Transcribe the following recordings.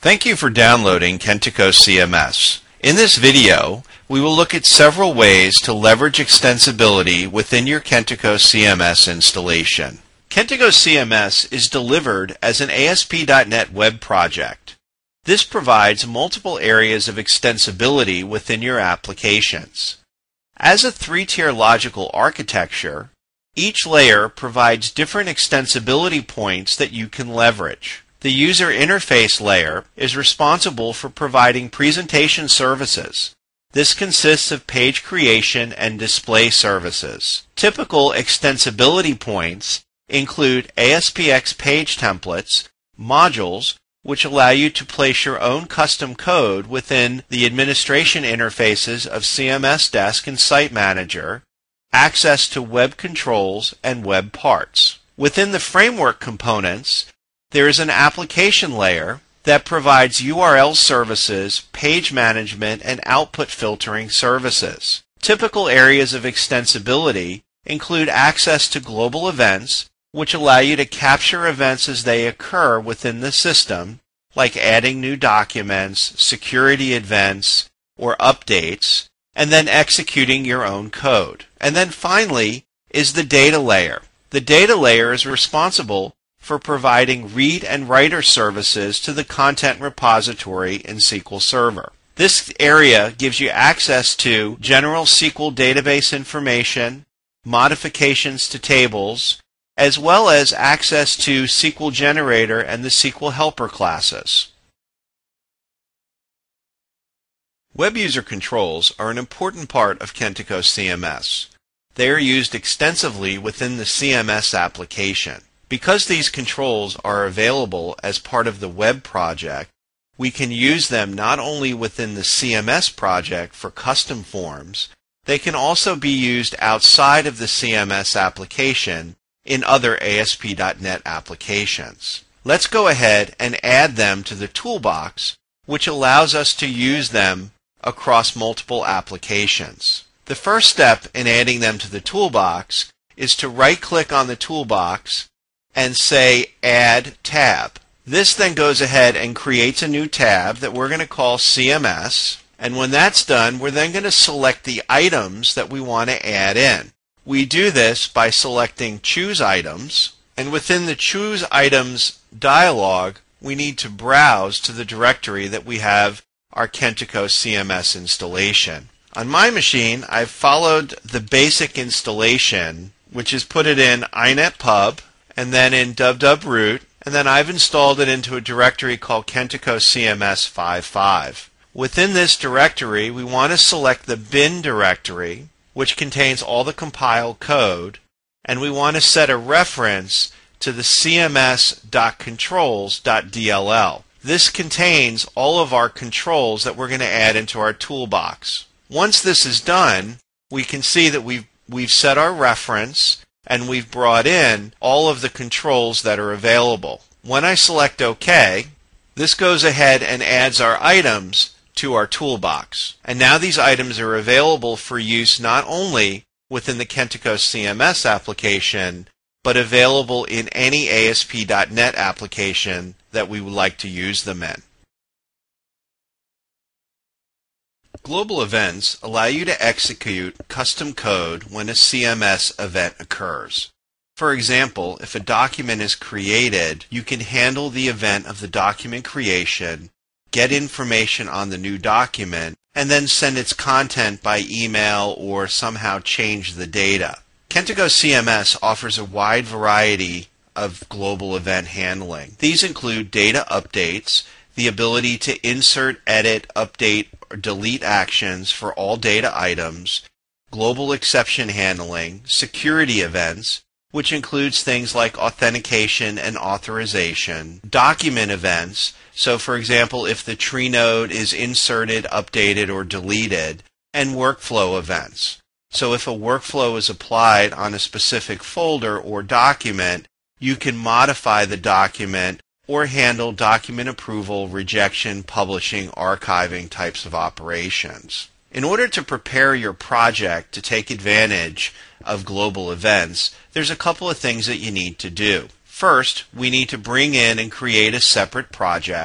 Thank you for downloading Kentico CMS. In this video, we will look at several ways to leverage extensibility within your Kentico CMS installation. Kentico CMS is delivered as an ASP.NET web project. This provides multiple areas of extensibility within your applications. As a three-tier logical architecture, each layer provides different extensibility points that you can leverage. The user interface layer is responsible for providing presentation services. This consists of page creation and display services. Typical extensibility points include ASPX page templates, modules, which allow you to place your own custom code within the administration interfaces of CMS Desk and Site Manager, access to web controls and web parts. Within the framework components, there is an application layer that provides URL services, page management, and output filtering services. Typical areas of extensibility include access to global events, which allow you to capture events as they occur within the system, like adding new documents, security events, or updates, and then executing your own code. And then finally is the data layer. The data layer is responsible for providing read and writer services to the content repository in SQL Server. This area gives you access to general SQL database information, modifications to tables, as well as access to SQL Generator and the SQL Helper classes. Web user controls are an important part of Kentico CMS. They are used extensively within the CMS application. Because these controls are available as part of the web project, we can use them not only within the CMS project for custom forms, they can also be used outside of the CMS application in other ASP.NET applications. Let's go ahead and add them to the toolbox, which allows us to use them across multiple applications. The first step in adding them to the toolbox is to right-click on the toolbox and say Add Tab. This then goes ahead and creates a new tab that we're going to call CMS, and when that's done, we're then going to select the items that we want to add in. We do this by selecting Choose Items, and within the Choose Items dialog, we need to browse to the directory that we have our Kentico CMS installation. On my machine, I've followed the basic installation, which is put it in inetpub, and then in www.root, and then I've installed it into a directory called Kentico CMS 5.5. Within this directory, we want to select the bin directory, which contains all the compiled code, and we want to set a reference to the cms.controls.dll. This contains all of our controls that we're going to add into our toolbox. Once this is done, we can see that we've set our reference and we've brought in all of the controls that are available. When I select OK, this goes ahead and adds our items to our toolbox. And now these items are available for use not only within the Kentico CMS application, but available in any ASP.NET application that we would like to use them in. Global events allow you to execute custom code when a CMS event occurs. For example, if a document is created, you can handle the event of the document creation, get information on the new document, and then send its content by email or somehow change the data. Kentico CMS offers a wide variety of global event handling. These include data updates, the ability to insert, edit, update, or delete actions for all data items, global exception handling, security events, which includes things like authentication and authorization, document events, so for example if the tree node is inserted, updated, or deleted, and workflow events. So if a workflow is applied on a specific folder or document, you can modify the document or handle document approval, rejection, publishing, archiving types of operations. In order to prepare your project to take advantage of global events, there's a couple of things that you need to do. First, we need to bring in and create a separate project,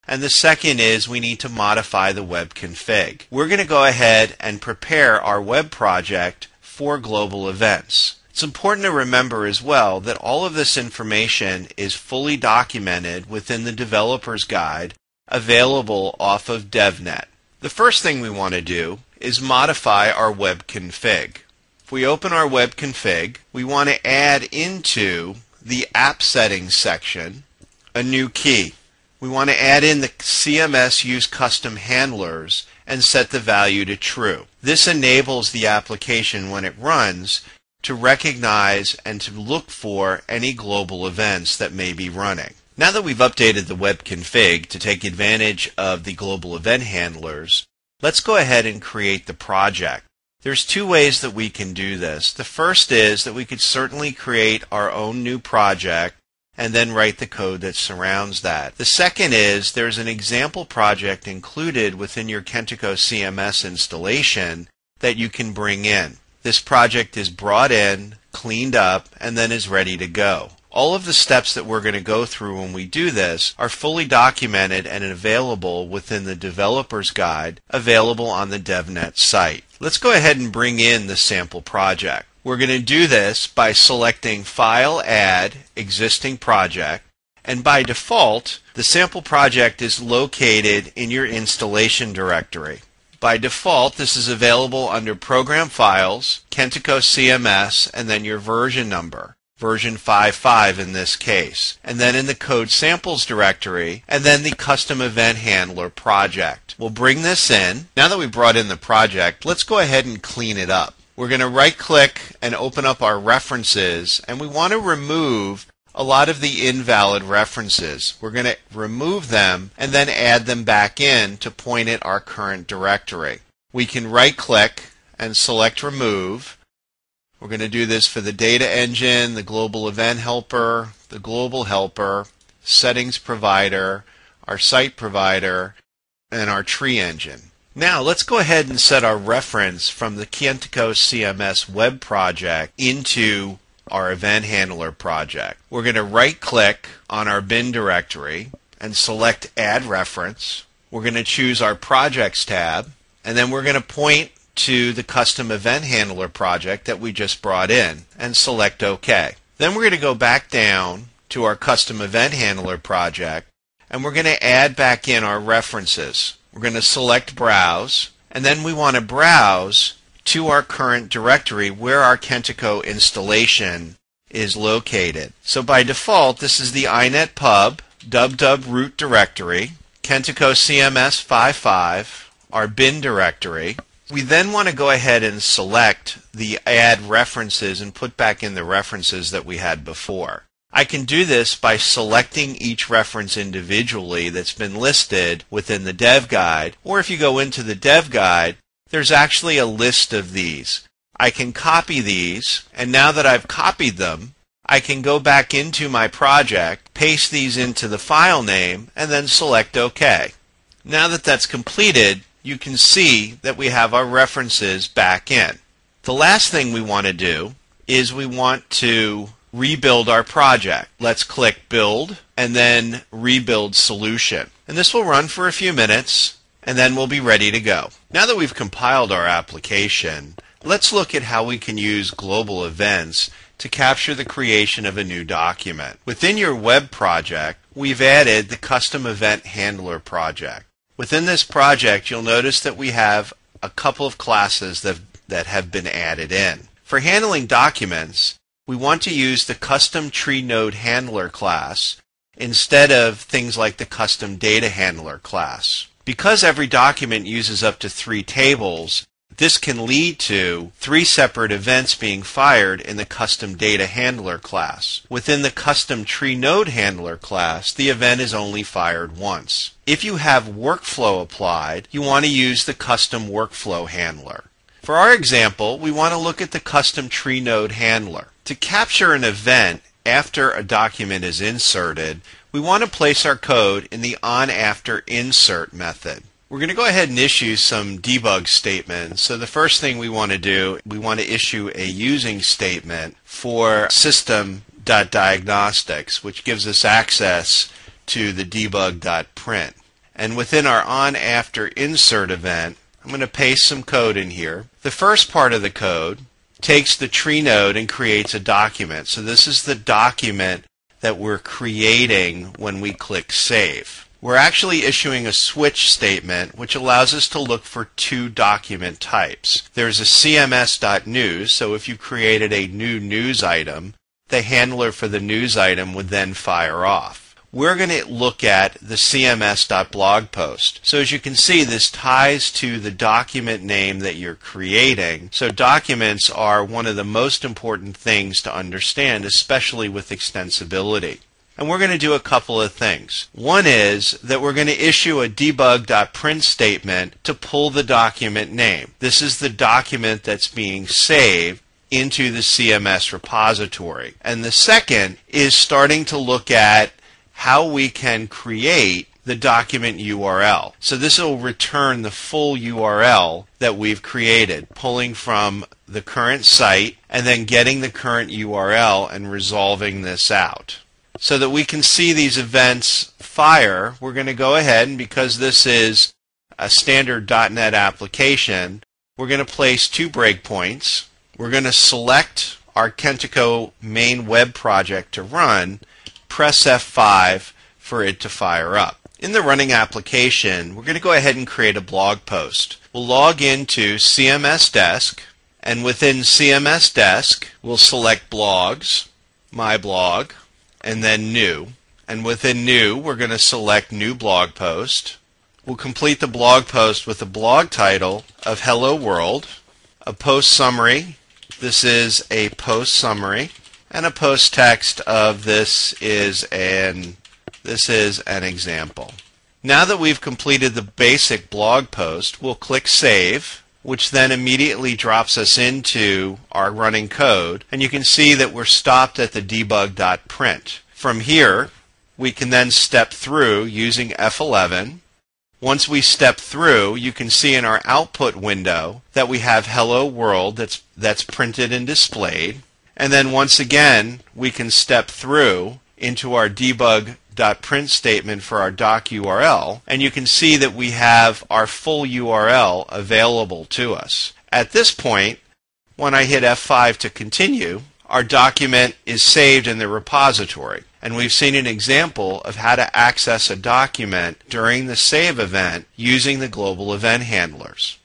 And the second is we need to modify the web config. We're going to go ahead and prepare our web project for global events. It's important to remember as well that all of this information is fully documented within the developer's guide available off of DevNet. The first thing we want to do is modify our web config. If we open our web config, we want to add into the app settings section a new key. We want to add in the CMS use custom handlers and set the value to true. This enables the application when it runs to recognize and to look for any global events that may be running. Now that we've updated the web config to take advantage of the global event handlers, let's go ahead and create the project. There's two ways that we can do this. The first is that we could certainly create our own new project and then write the code that surrounds that. The second is there's an example project included within your Kentico CMS installation that you can bring in. This project is brought in, cleaned up, and then is ready to go. All of the steps that we're going to go through when we do this are fully documented and available within the developer's guide available on the DevNet site. Let's go ahead and bring in the sample project. We're going to do this by selecting File, Add, Existing Project, and by default, the sample project is located in your installation directory. By default, this is available under Program Files, Kentico CMS, and then your version number. Version 5.5 in this case, and then in the Code Samples directory, and then the Custom Event Handler project. We'll bring this in. Now that we've brought in the project, let's go ahead and clean it up. We're going to right-click and open up our references, and we want to remove a lot of the invalid references. We're going to remove them and then add them back in to point at our current directory. We can right-click and select Remove. We're going to do this for the data engine, the global event helper, the global helper, settings provider, our site provider, and our tree engine. Now let's go ahead and set our reference from the Kentico CMS web project into our event handler project. We're going to right click on our bin directory and select Add Reference. We're going to choose our Projects tab, and then we're going to point to the Custom Event Handler project that we just brought in and select OK. Then we're going to go back down to our Custom Event Handler project, and we're going to add back in our references. We're going to select Browse, and then we want to browse to our current directory where our Kentico installation is located. So by default, this is the inetpub dub root directory, Kentico CMS 5.5, our bin directory. We then want to go ahead and select the add references and put back in the references that we had before. I can do this by selecting each reference individually that's been listed within the Dev Guide, or if you go into the Dev Guide, there's actually a list of these. I can copy these, and now that I've copied them, I can go back into my project, paste these into the file name, and then select OK. Now that that's completed, you can see that we have our references back in. The last thing we want to do is we want to rebuild our project. Let's click Build and then Rebuild Solution. And this will run for a few minutes and then we'll be ready to go. Now that we've compiled our application, let's look at how we can use global events to capture the creation of a new document. Within your web project, we've added the Custom Event Handler project. Within this project, you'll notice that we have a couple of classes that have been added in. For handling documents, we want to use the Custom Tree Node Handler class instead of things like the Custom Data Handler class. Because every document uses up to 3 tables, this can lead to 3 separate events being fired in the Custom Data Handler class. Within the Custom Tree Node Handler class, the event is only fired once. If you have workflow applied, you want to use the Custom Workflow Handler. For our example, we want to look at the Custom Tree Node Handler. To capture an event after a document is inserted, we want to place our code in the onAfterInsert method. We're going to go ahead and issue some debug statements. So the first thing we want to do, we want to issue a using statement for system.diagnostics, which gives us access to the debug.print. And within our on-after insert event, I'm going to paste some code in here. The first part of the code takes the tree node and creates a document. So this is the document that we're creating when we click Save. We're actually issuing a switch statement which allows us to look for two document types. There's a cms.news, so if you created a new news item, the handler for the news item would then fire off. We're going to look at the cms.blog post. So as you can see, this ties to the document name that you're creating. So documents are one of the most important things to understand, especially with extensibility. And we're going to do a couple of things. One is that we're going to issue a debug.print statement to pull the document name. This is the document that's being saved into the CMS repository. And the second is starting to look at how we can create the document URL. So this will return the full URL that we've created, pulling from the current site and then getting the current URL and resolving this out. So that we can see these events fire, we're going to go ahead, and because this is a standard .NET application, we're going to place two breakpoints. We're going to select our Kentico main web project to run, press F5 for it to fire up. In the running application, we're going to go ahead and create a blog post. We'll log into CMS Desk, and within CMS Desk, we'll select Blogs, My Blog, and then New. And within New, we're going to select New Blog Post. We'll complete the blog post with a blog title of Hello World, a post summary. This is a post summary, and a post text of this is an example. Now that we've completed the basic blog post, we'll click Save, which then immediately drops us into our running code, and you can see that we're stopped at the debug.print. From here, we can then step through using F11. Once we step through, you can see in our output window that we have Hello World that's printed and displayed. And then once again, we can step through into our debug.print statement for our doc URL, and you can see that we have our full URL available to us. At this point, when I hit F5 to continue, our document is saved in the repository. And we've seen an example of how to access a document during the save event using the global event handlers.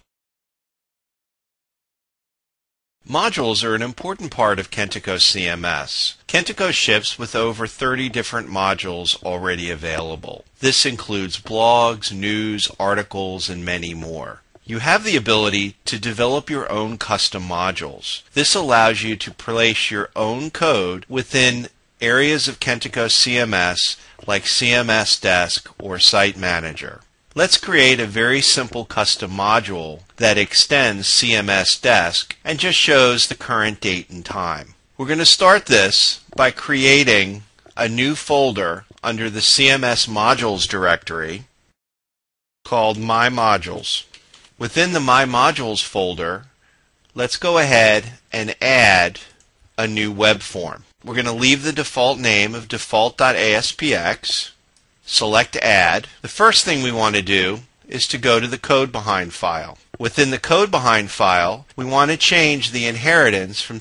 Modules are an important part of Kentico CMS. Kentico ships with over 30 different modules already available. This includes blogs, news, articles, and many more. You have the ability to develop your own custom modules. This allows you to place your own code within areas of Kentico CMS like CMS Desk or Site Manager. Let's create a very simple custom module that extends CMS Desk and just shows the current date and time. We're going to start this by creating a new folder under the CMS Modules directory called My Modules. Within the My Modules folder, let's go ahead and add a new web form. We're going to leave the default name of default.aspx, select Add. The first thing we want to do is to go to the code behind file. Within the code behind file, we want to change the inheritance from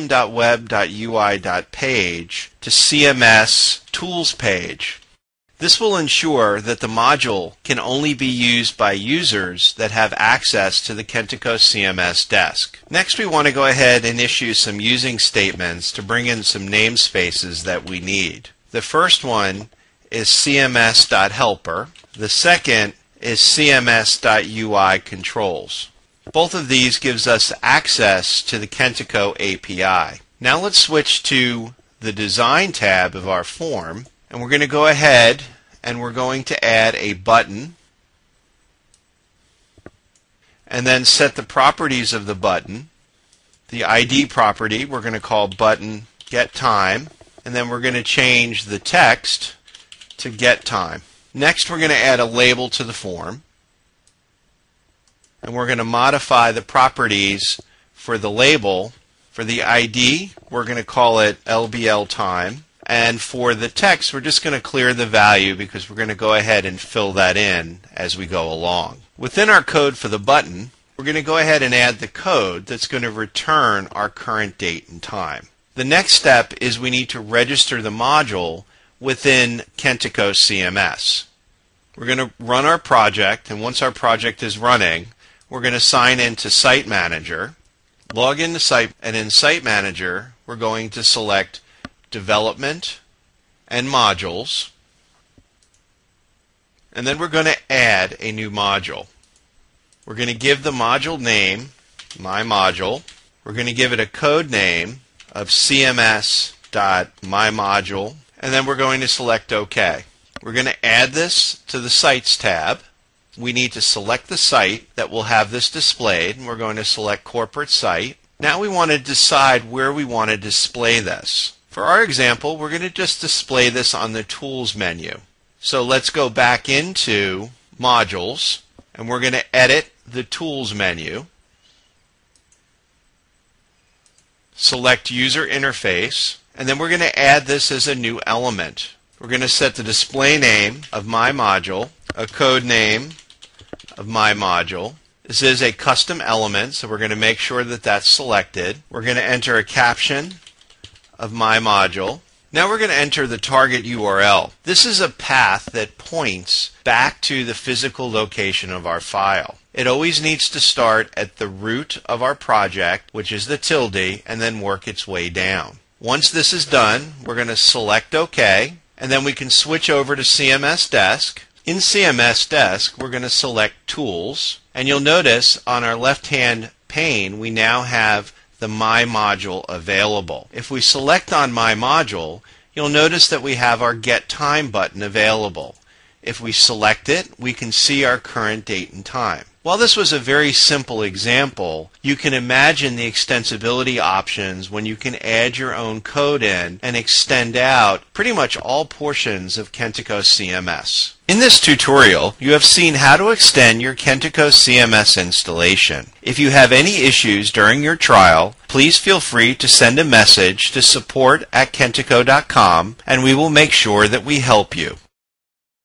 system.web.ui.page to CMS Tools page. This will ensure that the module can only be used by users that have access to the Kentico CMS Desk. Next, we want to go ahead and issue some using statements to bring in some namespaces that we need. The first one is cms.helper. The second is cms.ui-controls. Both of these gives us access to the Kentico API. Now let's switch to the Design tab of our form, and we're going to go ahead and we're going to add a button and then set the properties of the button. The ID property we're going to call button get time, and then we're going to change the text to get time. Next, we're going to add a label to the form, and we're going to modify the properties for the label. For the ID, we're going to call it LBL time. and for the text we're just going to clear the value because we're going to go ahead and fill that in as we go along. Within our code for the button, we're going to go ahead and add the code that's going to return our current date and time. The next step is we need to register the module within Kentico CMS. We're going to run our project, and once our project is running, we're going to sign into Site Manager, log into Site, and in Site Manager we're going to select Development and Modules, and then we're going to add a new module. We're going to give the module name My Module. We're going to give it a code name of cms.mymodule, and then we're going to select OK. We're going to add this to the Sites tab. We need to select the site that will have this displayed, and we're going to select Corporate Site. Now we want to decide where we want to display this. For our example, we're going to just display this on the Tools menu. So let's go back into Modules, and we're going to edit the Tools menu. Select User Interface, and then we're going to add this as a new element. We're going to set the display name of My Module, a code name of My Module. This is a custom element, so we're going to make sure that that's selected. We're going to enter a caption of My Module. Now we're going to enter the target URL. This is a path that points back to the physical location of our file. It always needs to start at the root of our project, which is the tilde, and then work its way down. Once this is done, we're going to select OK, and then we can switch over to CMS Desk. In CMS Desk, we're going to select Tools, and you'll notice on our left-hand pane we now have the My Module available. If we select on My Module, you'll notice that we have our Get Time button available. If we select it, we can see our current date and time. While this was a very simple example, you can imagine the extensibility options when you can add your own code in and extend out pretty much all portions of Kentico CMS. In this tutorial, you have seen how to extend your Kentico CMS installation. If you have any issues during your trial, please feel free to send a message to support@kentico.com and we will make sure that we help you.